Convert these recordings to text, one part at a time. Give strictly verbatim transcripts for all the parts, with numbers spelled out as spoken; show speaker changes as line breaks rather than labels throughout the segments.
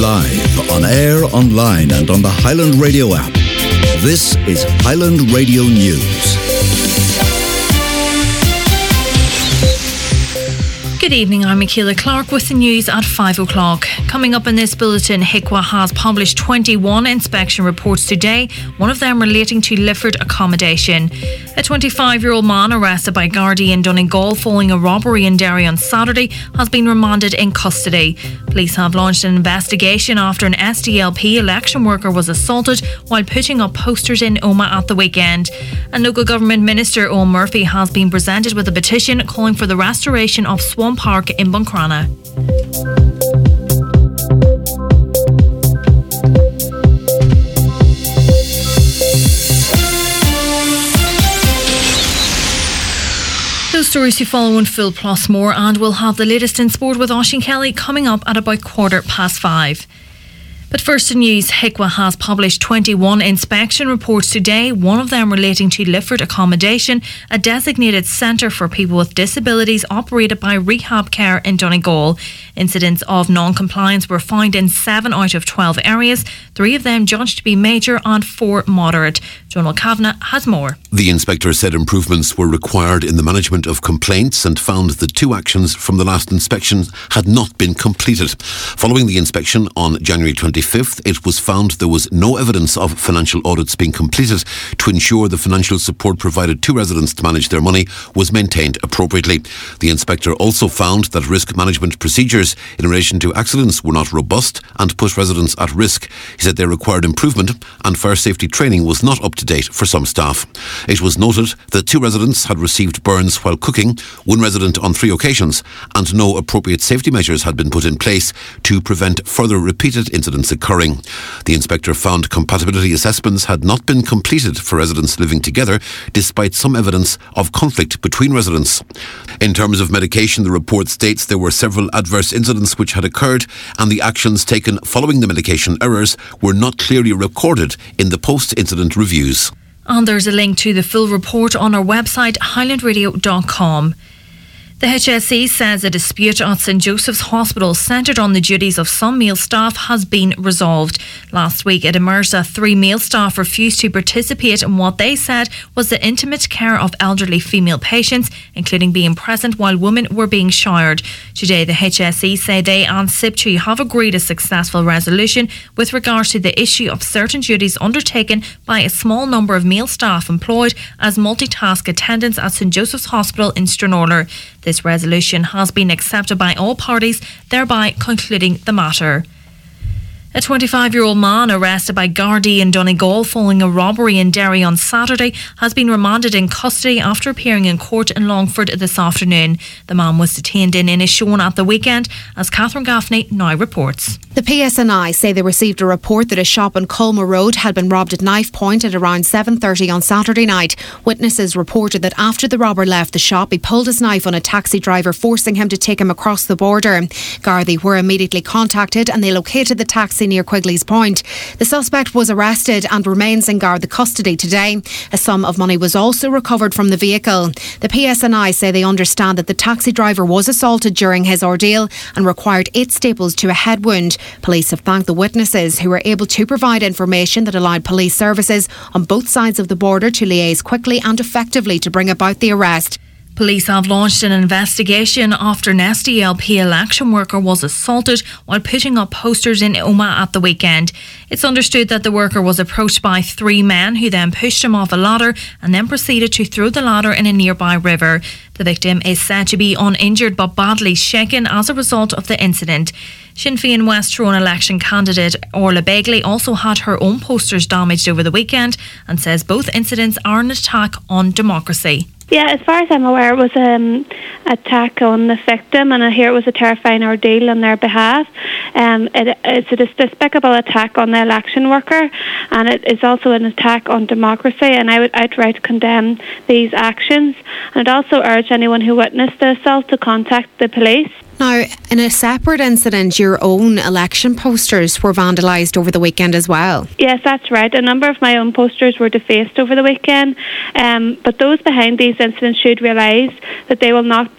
Live, on air, online and on the Highland Radio app. This is Highland Radio News.
Good evening, I'm Michaela Clark with the news at five o'clock. Coming up in this bulletin, H I C W A has published twenty-one inspection reports today, one of them relating to Lifford accommodation. A twenty-five-year-old man arrested by Gardaí in Donegal following a robbery in Derry on Saturday has been remanded in custody. Police have launched an investigation after an S D L P election worker was assaulted while putting up posters in Omagh at the weekend. And local government minister Owen Murphy has been presented with a petition calling for the restoration of Swan Park in Buncrana. Those stories to follow in full plus more, and we'll have the latest in sport with Oisín Kelly coming up at about quarter past five. But first in news, H I C W A has published twenty-one inspection reports today, one of them relating to Lifford accommodation, a designated centre for people with disabilities operated by Rehab Care in Donegal. Incidents of non-compliance were found in seven out of twelve areas, three of them judged to be major and four moderate. Donal Kavanagh has more.
The inspector said improvements were required in the management of complaints and found that two actions from the last inspection had not been completed. Following the inspection on January twenty-fifth, it was found there was no evidence of financial audits being completed to ensure the financial support provided to residents to manage their money was maintained appropriately. The inspector also found that risk management procedures in relation to accidents were not robust and put residents at risk. He said they required improvement and fire safety training was not up to date for some staff. It was noted that two residents had received burns while cooking, one resident on three occasions, and no appropriate safety measures had been put in place to prevent further repeated incidents occurring. The inspector found compatibility assessments had not been completed for residents living together, despite some evidence of conflict between residents. In terms of medication, the report states there were several adverse incidents which had occurred, and the actions taken following the medication errors were not clearly recorded in the post-incident reviews.
And there's a link to the full report on our website, highland radio dot com. The H S E says a dispute at St Joseph's Hospital centred on the duties of some male staff has been resolved. Last week it emerged that three male staff refused to participate in what they said was the intimate care of elderly female patients, including being present while women were being showered. Today the H S E say they and SIPTRI have agreed a successful resolution with regards to the issue of certain duties undertaken by a small number of male staff employed as multitask attendants at St Joseph's Hospital in Stranorlar. This resolution has been accepted by all parties, thereby concluding the matter. A twenty-five-year-old man arrested by Gardaí in Donegal following a robbery in Derry on Saturday has been remanded in custody after appearing in court in Longford this afternoon. The man was detained in Inishowen at the weekend, as Catherine Gaffney now reports.
The P S N I say they received a report that a shop on Colma Road had been robbed at knife point at around seven thirty on Saturday night. Witnesses reported that after the robber left the shop, he pulled his knife on a taxi driver, forcing him to take him across the border. Gardaí were immediately contacted and they located the taxi near Quigley's Point. The suspect was arrested and remains in Garda custody today. A sum of money was also recovered from the vehicle. The P S N I say they understand that the taxi driver was assaulted during his ordeal and required eight staples to a head wound. Police have thanked the witnesses who were able to provide information that allowed police services on both sides of the border to liaise quickly and effectively to bring about the arrest.
Police have launched an investigation after an S D L P election worker was assaulted while putting up posters in Omagh at the weekend. It's understood that the worker was approached by three men who then pushed him off a ladder and then proceeded to throw the ladder in a nearby river. The victim is said to be uninjured but badly shaken as a result of the incident. Sinn Féin West Tyrone election candidate Orla Begley also had her own posters damaged over the weekend and says both incidents are an attack on democracy.
Yeah, as far as I'm aware, it was an um, attack on the victim, and I hear it was a terrifying ordeal on their behalf. Um, it, it's a despicable attack on the election worker, and it is also an attack on democracy, and I would outright condemn these actions. And I'd also urge anyone who witnessed the assault to contact the police.
Now, in a separate incident, your own election posters were vandalised over the weekend as well.
Yes, that's right. A number of my own posters were defaced over the weekend, um, but those behind these incidents should realise that they will not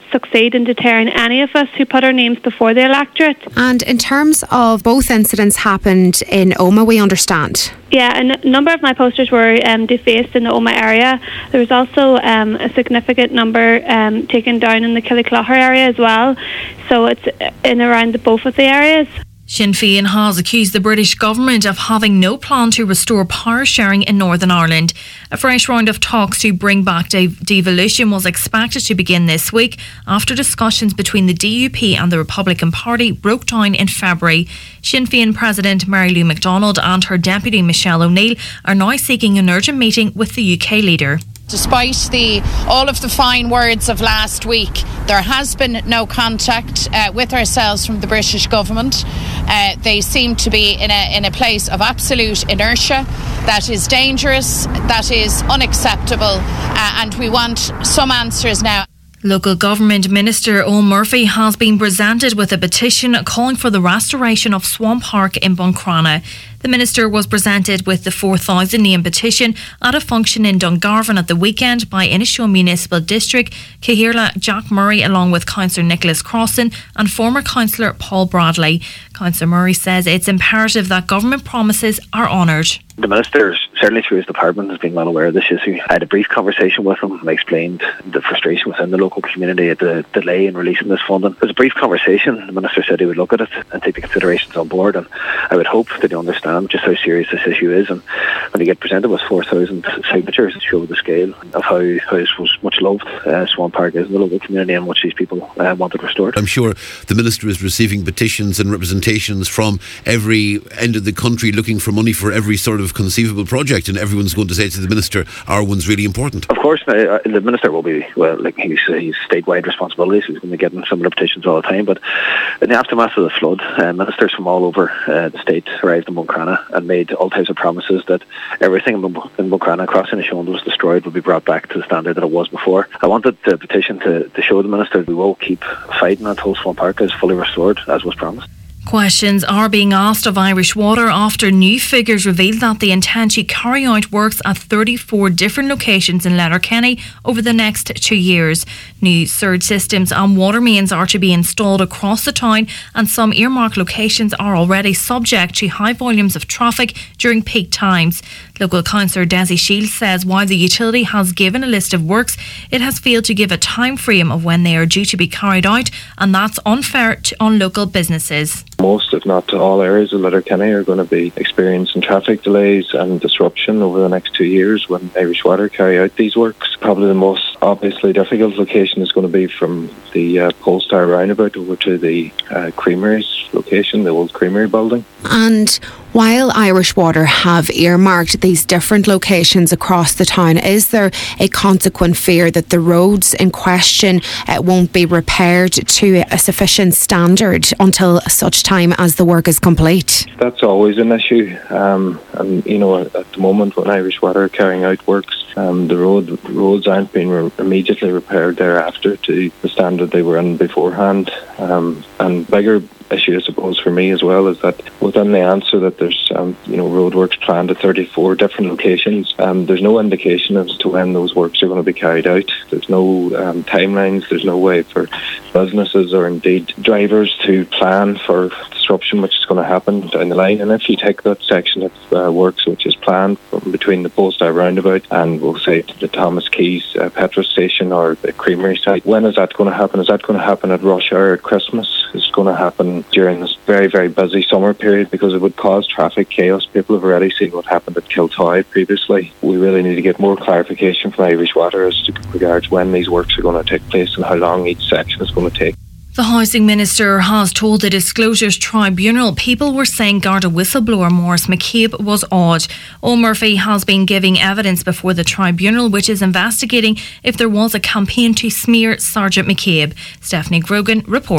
succeed in deterring any of us who put our names before the electorate.
And in terms of both incidents happened in Omagh, we understand.
Yeah, a n- number of my posters were um, defaced in the Omagh area. There was also um, a significant number um, taken down in the Killyclogher area as well. So it's in around the, both of the areas.
Sinn Féin has accused the British government of having no plan to restore power sharing in Northern Ireland. A fresh round of talks to bring back de- devolution was expected to begin this week after discussions between the D U P and the Republican Party broke down in February. Sinn Féin President Mary Lou McDonald and her deputy Michelle O'Neill are now seeking an urgent meeting with the U K leader.
Despite the all of the fine words of last week, there has been no contact uh, with ourselves from the British government. Uh, they seem to be in a in a place of absolute inertia. That is dangerous, that is unacceptable, uh, and we want some answers now.
Local Government Minister Eoin Murphy has been presented with a petition calling for the restoration of Swan Park in Buncrana. The Minister was presented with the four thousand name petition at a function in Dungarvan at the weekend by Inishowen Municipal District Cahirla Jack Murray along with Councillor Nicholas Crossan and former Councillor Paul Bradley. Councillor Murray says it's imperative that government promises are honoured.
The Minister, certainly through his department, has been well aware of this issue. I had a brief conversation with him and I explained the frustration within the local community at the delay in releasing this funding. It was a brief conversation. The Minister said he would look at it and take the considerations on board, and I would hope that he understands just how serious this issue is, and when you get presented with four thousand signatures to show the scale of how, how this was much loved uh, Swan Park is in the local community and which these people uh, wanted restored.
I'm sure the Minister is receiving petitions and representations from every end of the country looking for money for every sort of conceivable project, and everyone's going to say to the Minister, our one's really important.
Of course, uh, the Minister will be, well, like he's, uh, he's statewide responsibilities, he's going to be getting similar petitions all the time, but in the aftermath of the flood, uh, ministers from all over uh, the state arrived in Buncrana and made all types of promises that everything in Buncrana across Inishowen was destroyed would be brought back to the standard that it was before. I wanted the petition to, to show the Minister we will keep fighting until Swan Park is fully restored, as was promised.
Questions are being asked of Irish Water after new figures reveal that they intend to carry out works at thirty-four different locations in Letterkenny over the next two years. New surge systems and water mains are to be installed across the town, and some earmarked locations are already subject to high volumes of traffic during peak times. Local councillor Desi Shields says while the utility has given a list of works, it has failed to give a time frame of when they are due to be carried out, and that's unfair to, on local businesses.
Most, if not all, areas of Letterkenny are going to be experiencing traffic delays and disruption over the next two years when Irish Water carry out these works. Probably the most obviously difficult location is going to be from the uh, Polestar roundabout over to the uh, Creameries location, the old Creamery building.
And while Irish Water have earmarked these different locations across the town, is there a consequent fear that the roads in question uh, won't be repaired to a sufficient standard until such time as the work is complete?
That's always an issue. Um, and, you know, at the moment when Irish Water are carrying out works, um, the road roads aren't being re- immediately repaired thereafter to the standard they were in beforehand. Um, and bigger issue, I suppose, for me as well, is that within the answer that there's, um, you know, roadworks planned at thirty-four different locations. Um, there's no indication as to when those works are going to be carried out. There's no um, timelines. There's no way for businesses or indeed drivers to plan for disruption which is going to happen down the line. And if you take that section of uh, works which is planned from between the Polestar roundabout and we'll say the Thomas Keys uh, petrol station or the Creamery site, when is that going to happen? Is that going to happen at rush hour at Christmas? Is it going to happen during this very, very busy summer period? Because it would cause traffic chaos. People have already seen what happened at Kiltoy previously. We really need to get more clarification from Irish Water as to regards when these works are going to take place and how long each section is going to take.
The Housing Minister has told the Disclosures Tribunal people were saying Garda whistleblower Maurice McCabe was odd. Eoin Murphy has been giving evidence before the tribunal, which is investigating if there was a campaign to smear Sergeant McCabe. Stephanie Grogan reports.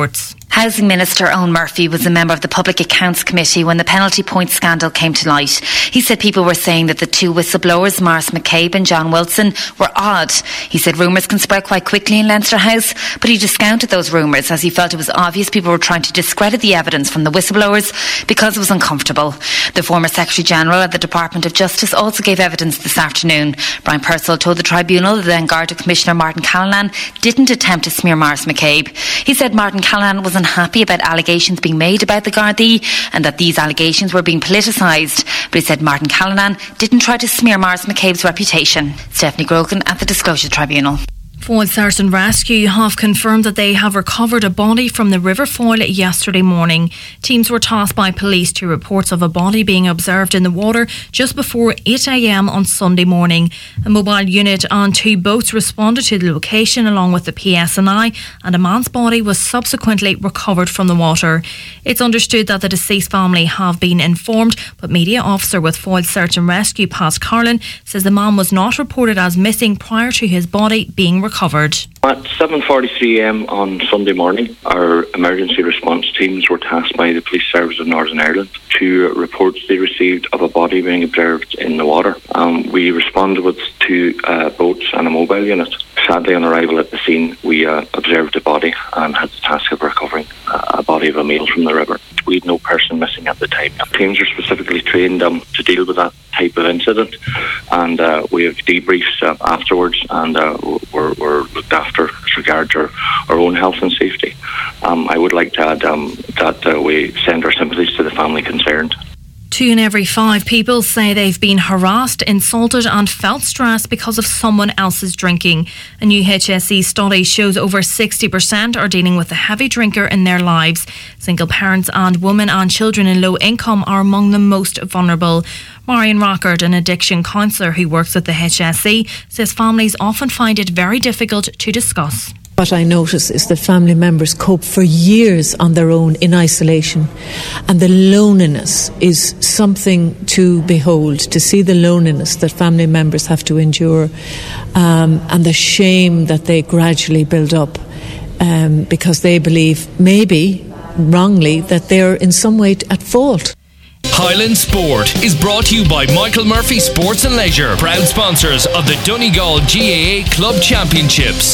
Housing Minister Eoin Murphy was a member of the Public Accounts Committee when the penalty point scandal came to light. He said people were saying that the two whistleblowers, Maurice McCabe and John Wilson, were odd. He said rumours can spread quite quickly in Leinster House, but he discounted those rumours as he felt it was obvious people were trying to discredit the evidence from the whistleblowers because it was uncomfortable. The former Secretary-General at the Department of Justice also gave evidence this afternoon. Brian Purcell told the tribunal that then Garda Commissioner Martin Callanan didn't attempt to smear Maurice McCabe. He said Martin Callanan was unhappy about allegations being made about the Gardaí and that these allegations were being politicised. But he said Martin Callanan didn't try to smear Maurice McCabe's reputation. Stephanie Grogan at the Disclosure Tribunal.
Foyle Search and Rescue have confirmed that they have recovered a body from the River Foyle yesterday morning. Teams were tasked by police to reports of a body being observed in the water just before eight a m on Sunday morning. A mobile unit and two boats responded to the location along with the P S N I, and a man's body was subsequently recovered from the water. It's understood that the deceased family have been informed, but media officer with Foyle Search and Rescue, Pat Carlin, says the man was not reported as missing prior to his body being recovered. Recovered.
At seven forty-three a m on Sunday morning, our emergency response teams were tasked by the Police Service of Northern Ireland to reports they received of a body being observed in the water. Um, we responded with two uh, boats and a mobile unit. Sadly, on arrival at the scene, we uh, observed a body and had the task of recovering uh, a body of a male from the river. We had no person missing at the time. Teams are specifically trained um, to deal with that type of incident, and uh, we have debriefs uh, afterwards, and uh, we're, we're looked after as regards our, our own health and safety. Um, I would like to add um, that uh, we send our sympathies to the family concerned.
Two in every five people say they've been harassed, insulted and felt stress because of someone else's drinking. A new H S E study shows over sixty percent are dealing with a heavy drinker in their lives. Single parents and women and children in low income are among the most vulnerable. Marion Rockard, an addiction counsellor who works at the H S E, says families often find it very difficult to discuss.
What I notice is that family members cope for years on their own in isolation, and the loneliness is something to behold, to see the loneliness that family members have to endure, um, and the shame that they gradually build up um, because they believe, maybe wrongly, that they're in some way at fault.
Highland Sport is brought to you by Michael Murphy Sports and Leisure, proud sponsors of the Donegal G A A Club Championships.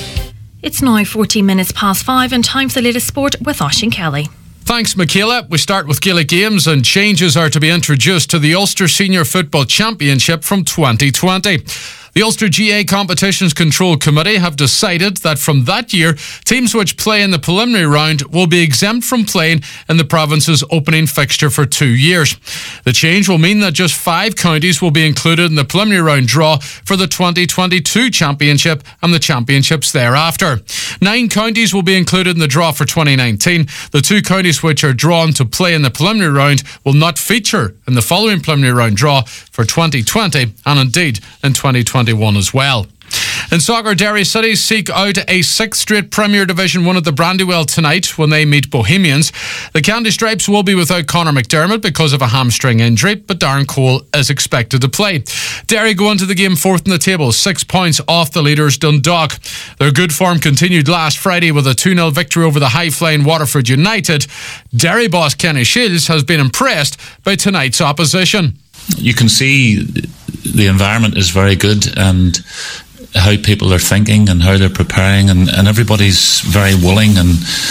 It's now fourteen minutes past five and time for the latest sport with Oisín Kelly.
Thanks, Michaela. We start with Gaelic Games, and changes are to be introduced to the Ulster Senior Football Championship from twenty twenty. The Ulster G A A Competitions Control Committee have decided that from that year, teams which play in the preliminary round will be exempt from playing in the province's opening fixture for two years. The change will mean that just five counties will be included in the preliminary round draw for the twenty twenty-two Championship and the Championships thereafter. Nine counties will be included in the draw for twenty nineteen. The two counties which are drawn to play in the preliminary round will not feature in the following preliminary round draw for twenty twenty and indeed in twenty twenty-one as well. In soccer, Derry City seek out a sixth straight Premier Division one at the Brandywell tonight when they meet Bohemians. The Candy Stripes will be without Conor McDermott because of a hamstring injury, but Darren Cole is expected to play. Derry go into the game fourth in the table, six points off the leaders Dundalk. Their good form continued last Friday with a two nil victory over the high-flying Waterford United. Derry boss Kenny Shields has been impressed by tonight's opposition.
You can see the environment is very good, and how people are thinking and how they're preparing, and, and everybody's very willing, and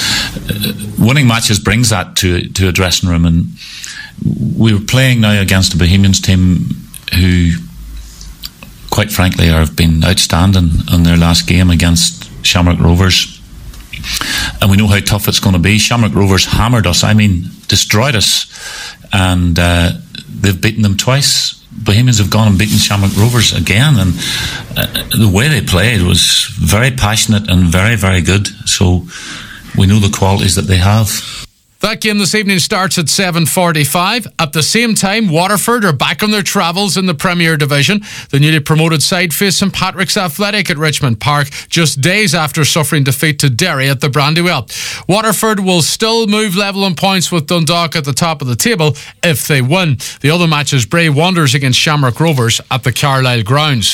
uh, winning matches brings that to to a dressing room. And we were playing now against a Bohemians team who, quite frankly, have been outstanding in their last game against Shamrock Rovers, and we know how tough it's going to be. Shamrock Rovers hammered us, I mean destroyed us, and uh, they've beaten them twice. Bohemians have gone and beaten Shamrock Rovers again, and uh, the way they played was very passionate and very, very good. So we know the qualities that they have.
That game this evening starts at seven forty-five. At the same time, Waterford are back on their travels in the Premier Division. The newly promoted side face St Patrick's Athletic at Richmond Park just days after suffering defeat to Derry at the Brandywell. Waterford will still move level in points with Dundalk at the top of the table if they win. The other match is Bray Wanderers against Shamrock Rovers at the Carlisle grounds.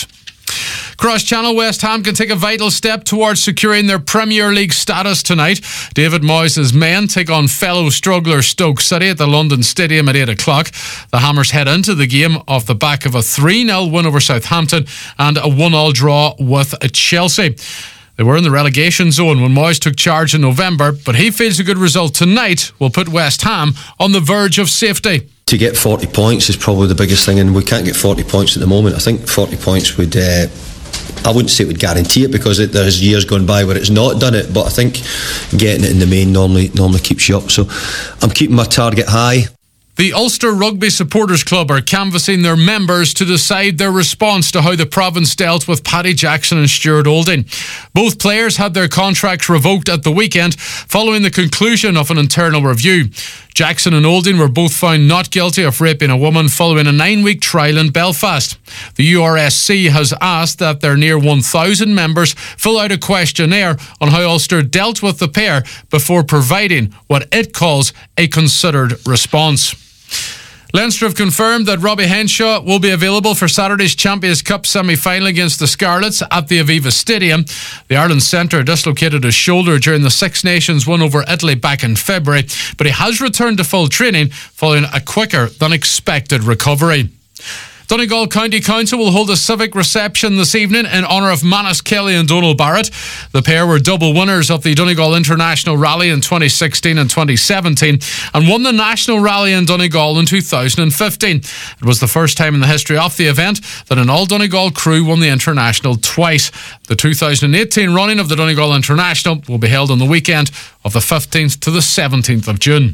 Cross-Channel, West Ham can take a vital step towards securing their Premier League status tonight. David Moyes' men take on fellow struggler Stoke City at the London Stadium at eight o'clock. The Hammers head into the game off the back of a three nil win over Southampton and a one all draw with Chelsea. They were in the relegation zone when Moyes took charge in November, but he feels a good result tonight will put West Ham on the verge of safety.
To get forty points is probably the biggest thing, and we can't get forty points at the moment. I think forty points would... Uh, I wouldn't say it would guarantee it, because it, there's years gone by where it's not done it, but I think getting it in the main normally normally keeps you up. So I'm keeping my target high.
The Ulster Rugby Supporters Club are canvassing their members to decide their response to how the province dealt with Paddy Jackson and Stuart Olding. Both players had their contracts revoked at the weekend following the conclusion of an internal review. Jackson and Olding were both found not guilty of raping a woman following a nine-week trial in Belfast. The U R S C has asked that their near one thousand members fill out a questionnaire on how Ulster dealt with the pair before providing what it calls a considered response. Leinster have confirmed that Robbie Henshaw will be available for Saturday's Champions Cup semi-final against the Scarlets at the Aviva Stadium. The Ireland centre dislocated his shoulder during the Six Nations win over Italy back in February, but he has returned to full training following a quicker than expected recovery. Donegal County Council will hold a civic reception this evening in honour of Manus Kelly and Donal Barrett. The pair were double winners of the Donegal International Rally in twenty sixteen and twenty seventeen and won the National Rally in Donegal in two thousand fifteen. It was the first time in the history of the event that an all-Donegal crew won the International twice. The two thousand eighteen running of the Donegal International will be held on the weekend of the fifteenth to the seventeenth of June.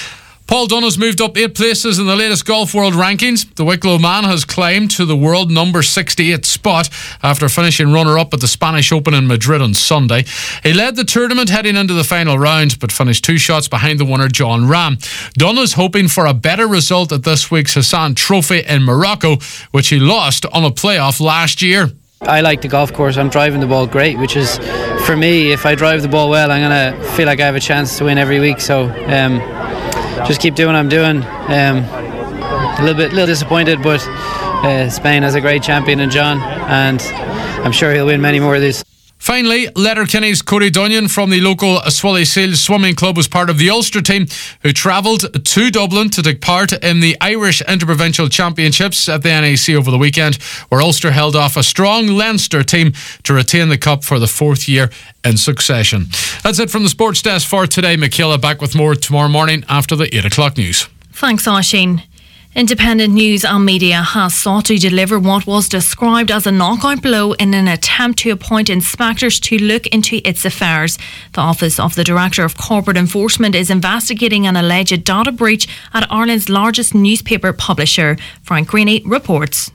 Paul Dunne has moved up eight places in the latest Golf World Rankings. The Wicklow man has climbed to the world number sixty-eight spot after finishing runner-up at the Spanish Open in Madrid on Sunday. He led the tournament heading into the final round, but finished two shots behind the winner John Rahm. Dunne is hoping for a better result at this week's Hassan Trophy in Morocco, which he lost on a playoff last year.
I like the golf course. I'm driving the ball great, which is, for me, if I drive the ball well, I'm going to feel like I have a chance to win every week. So um, just keep doing what I'm doing. Um, a little bit, little disappointed, but uh, Spain has a great champion in John, and I'm sure he'll win many more of these.
Finally, Letterkenny's Cody Dunyan from the local Swilly Seals Swimming Club was part of the Ulster team who travelled to Dublin to take part in the Irish Interprovincial Championships at the N A C over the weekend, where Ulster held off a strong Leinster team to retain the cup for the fourth year in succession. That's it from the Sports Desk for today. Michaela back with more tomorrow morning after the eight o'clock news.
Thanks, Oisín. Independent News and Media has sought to deliver what was described as a knockout blow in an attempt to appoint inspectors to look into its affairs. The Office of the Director of Corporate Enforcement is investigating an alleged data breach at Ireland's largest newspaper publisher. Frank Greene reports.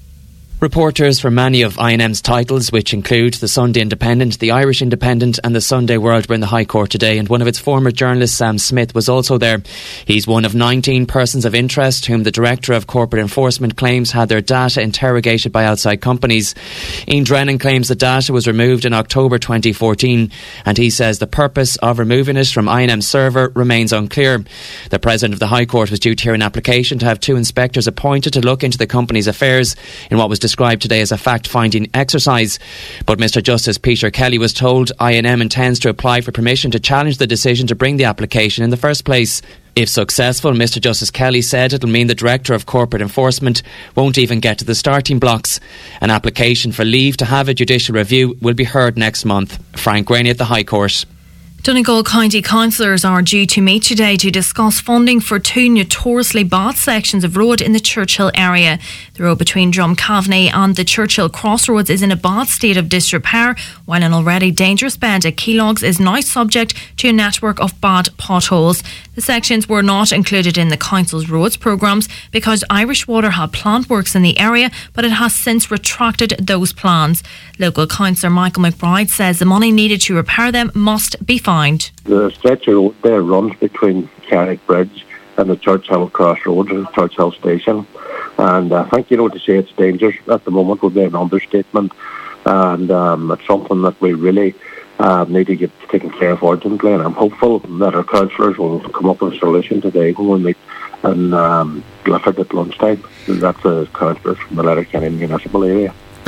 Reporters for many of I N M's titles, which include the Sunday Independent, the Irish Independent and the Sunday World, were in the High Court today, and one of its former journalists, Sam Smith, was also there. He's one of nineteen persons of interest whom the Director of Corporate Enforcement claims had their data interrogated by outside companies. Ian Drennan claims the data was removed in October twenty fourteen, and he says the purpose of removing it from I N M's server remains unclear. The President of the High Court was due to hear an application to have two inspectors appointed to look into the company's affairs in what was described today as a fact-finding exercise. But Mr Justice Peter Kelly was told I N M intends to apply for permission to challenge the decision to bring the application in the first place. If successful, Mr Justice Kelly said it'll mean the Director of Corporate Enforcement won't even get to the starting blocks. An application for leave to have a judicial review will be heard next month. Frank Greene at the High Court.
Donegal County councillors are due to meet today to discuss funding for two notoriously bad sections of road in the Churchill area. The road between Drumcaveney and the Churchill Crossroads is in a bad state of disrepair, while an already dangerous bend at Keylogs is now subject to a network of bad potholes. The sections were not included in the council's roads programmes because Irish Water had planned works in the area, but it has since retracted those plans. Local councillor Michael McBride says the money needed to repair them must be found.
The stretch of road there runs between Carrick Bridge and the Churchill Crossroads and Churchill Station, and I think, you know, to say it's dangerous at the moment would be an understatement, and um, it's something that we really uh, need to get taken care of urgently, and I'm hopeful that our councillors will come up with a solution today when we meet in um, Clifford at lunchtime. That's a councillor from the Letterkenny municipal area.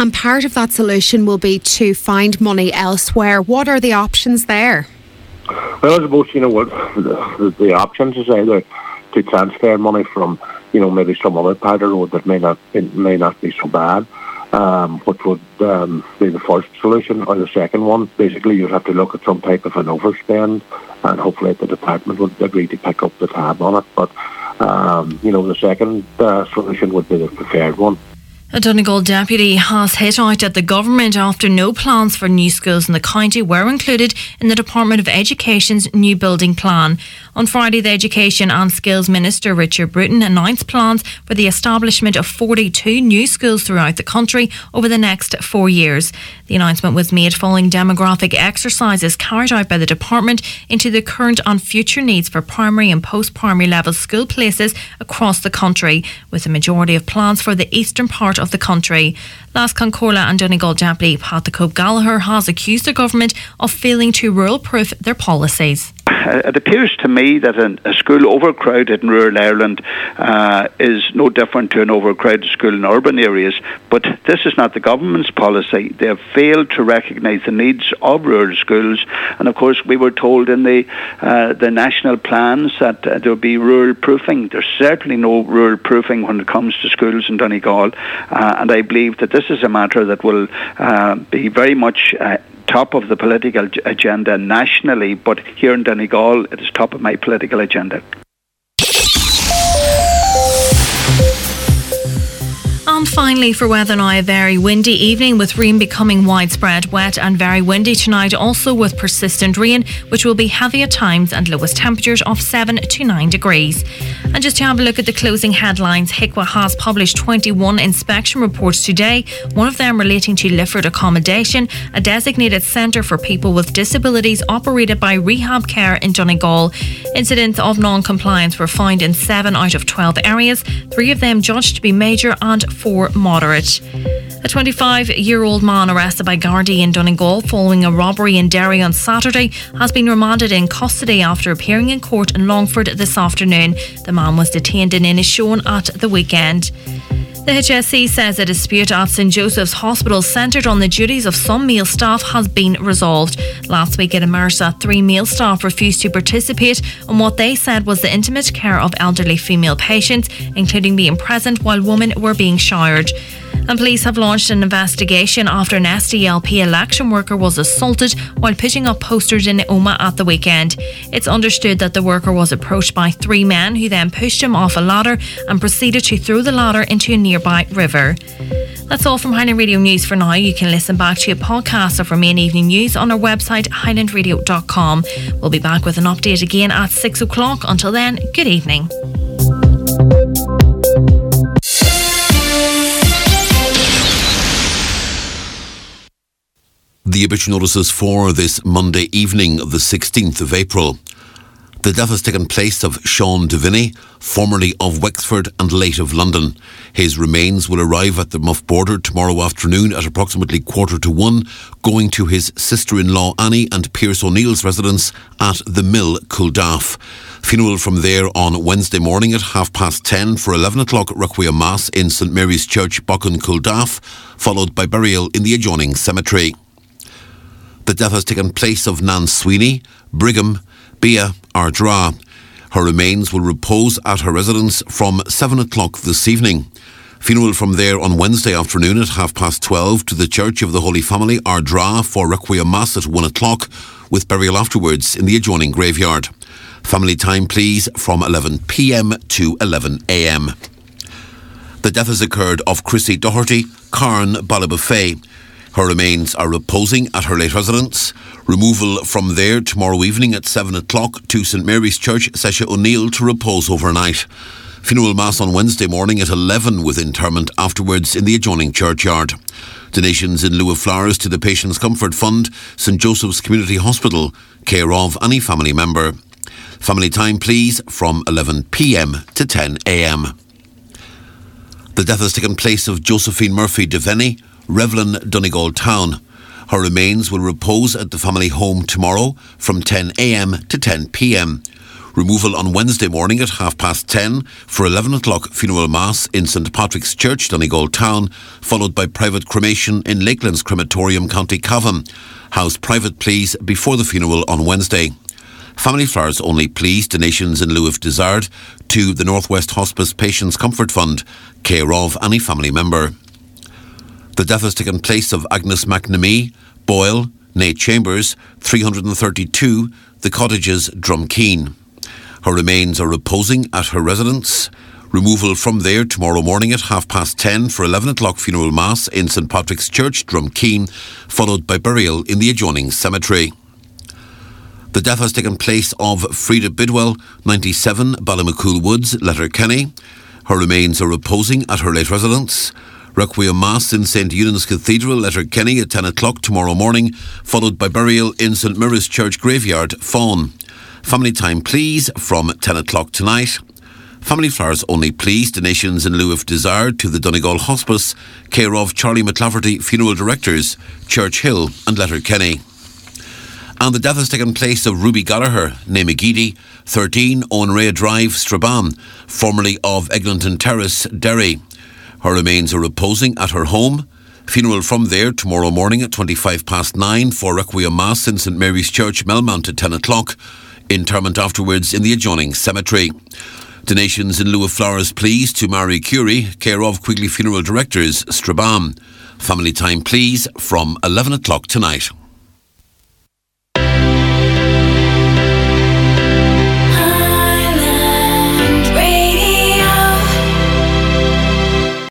And part of that solution will be to find money elsewhere. What are the options there?
Well, I suppose, you know, what the, the options is either to transfer money from, you know, maybe some other part of the road that may not it may not be so bad, um, which would um, be the first solution. Or the second one, basically you'd have to look at some type of an overspend, and hopefully the department would agree to pick up the tab on it. But, um, you know, the second uh, solution would be the preferred one.
A Donegal deputy has hit out at the government after no plans for new schools in the county were included in the Department of Education's new building plan. On Friday, the Education and Skills Minister Richard Bruton announced plans for the establishment of forty-two new schools throughout the country over the next four years. The announcement was made following demographic exercises carried out by the department into the current and future needs for primary and post-primary level school places across the country, with the majority of plans for the eastern part of the country. Las Concorla and Donegal Deputy Pat the Cope Gallagher has accused the government of failing to rural-proof their policies.
It appears to me that a school overcrowded in rural Ireland uh, is no different to an overcrowded school in urban areas, but this is not the government's policy. They have failed to recognise the needs of rural schools, and of course we were told in the uh, the national plans that uh, there will be rural proofing. There's certainly no rural proofing when it comes to schools in Donegal, uh, and I believe that this is a matter that will uh, be very much uh, top of the political agenda nationally, but here in Donegal it is top of my political agenda.
And finally, for weather now, a very windy evening with rain becoming widespread, wet and very windy tonight, also with persistent rain, which will be heavy at times, and lowest temperatures of seven to nine degrees. And just to have a look at the closing headlines, H I C W A has published twenty-one inspection reports today, one of them relating to Lifford Accommodation, a designated centre for people with disabilities operated by Rehab Care in Donegal. Incidents of non-compliance were found in seven out of twelve areas, three of them judged to be major and four moderate. A twenty-five-year-old man arrested by Gardaí in Donegal following a robbery in Derry on Saturday has been remanded in custody after appearing in court in Longford this afternoon. The man was detained in Inishowen at the weekend. The H S C says a dispute at St Joseph's Hospital centred on the duties of some male staff has been resolved. Last week at Emersa, three male staff refused to participate in what they said was the intimate care of elderly female patients, including being present while women were being showered. And police have launched an investigation after an S D L P election worker was assaulted while putting up posters in Omagh at the weekend. It's understood that the worker was approached by three men who then pushed him off a ladder and proceeded to throw the ladder into a nearby river. That's all from Highland Radio News for now. You can listen back to a podcast of our main evening news on our website highland radio dot com. We'll be back with an update again at six o'clock. Until then, good evening.
The obituary notices for this Monday evening of the sixteenth of April. The death has taken place of Sean Deviney, formerly of Wexford and late of London. His remains will arrive at the Muff border tomorrow afternoon at approximately quarter to one, going to his sister-in-law Annie and Pierce O'Neill's residence at the Mill, Culdaff. Funeral from there on Wednesday morning at half past ten for eleven o'clock Requiem Mass in St Mary's Church, Buchan, Culdaff, followed by burial in the adjoining cemetery. The death has taken place of Nan Sweeney, Brigham, Bia Ardra. Her remains will repose at her residence from seven o'clock this evening. Funeral from there on Wednesday afternoon at half past twelve to the Church of the Holy Family, Ardra, for Requiem Mass at one o'clock, with burial afterwards in the adjoining graveyard. Family time, please, from eleven p.m. to eleven a.m. The death has occurred of Chrissy Doherty, Carn, Ballybofey. Her remains are reposing at her late residence. Removal from there tomorrow evening at seven o'clock to St Mary's Church, Sesha O'Neill, to repose overnight. Funeral Mass on Wednesday morning at eleven with interment afterwards in the adjoining churchyard. Donations in lieu of flowers to the Patients Comfort Fund, St Joseph's Community Hospital, care of any family member. Family time, please, from eleven p.m. to ten a.m. The death has taken place of Josephine Murphy Deveney, Revlin, Donegal Town. Her remains will repose at the family home tomorrow from ten a.m. to ten p.m. Removal on Wednesday morning at half past ten for eleven o'clock funeral mass in St Patrick's Church, Donegal Town, followed by private cremation in Lakelands Crematorium, County Cavan. House private please before the funeral on Wednesday. Family flowers only please, donations in lieu if desired, to the North West Hospice Patients Comfort Fund, care of any family member. The death has taken place of Agnes McNamee, Boyle, née Chambers, three hundred thirty-two, The Cottages, Drumkeen. Her remains are reposing at her residence. Removal from there tomorrow morning at half past ten for eleven o'clock funeral mass in St Patrick's Church, Drumkeen, followed by burial in the adjoining cemetery. The death has taken place of Frida Bidwell, ninety-seven, Ballymacool Woods, Letterkenny. Her remains are reposing at her late residence. Requiem Mass in Saint Eunan's Cathedral, Letterkenny at ten o'clock tomorrow morning, followed by burial in St Mary's Church Graveyard, Fawn. Family time please from ten o'clock tonight. Family flowers only please, donations in lieu if desired to the Donegal Hospice, care of Charlie McLafferty Funeral Directors, Church Hill and Letterkenny. And the death has taken place of Ruby Gallagher, née McGeady, thirteen, Owen Ray Drive, Strabane, formerly of Eglinton Terrace, Derry. Her remains are reposing at her home. Funeral from there tomorrow morning at twenty-five past nine for Requiem Mass in St Mary's Church, Melmount at ten o'clock. Interment afterwards in the adjoining cemetery. Donations in lieu of flowers please to Mary Curie, care of Quigley Funeral Directors, Strabane. Family time please from eleven o'clock tonight.